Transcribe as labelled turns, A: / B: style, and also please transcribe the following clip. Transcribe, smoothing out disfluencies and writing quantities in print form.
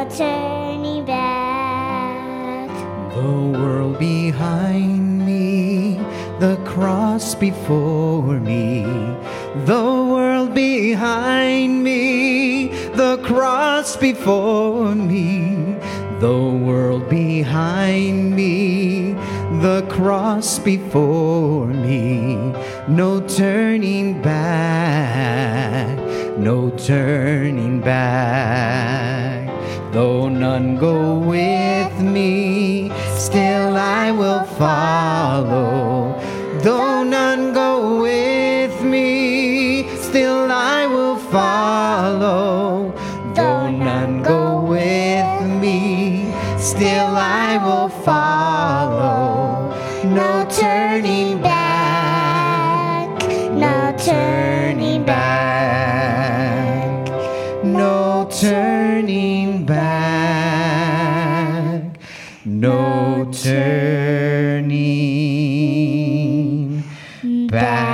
A: turning back.
B: The world behind me, the cross before me. The world behind me, the cross before me. The world behind me, the cross before me. No turning back, no turning back. Though none go with me, still I will follow. Though none go with me, still I will follow. Though none go with me, still I will follow. No turning back, no turning back, no turning back, no turning back.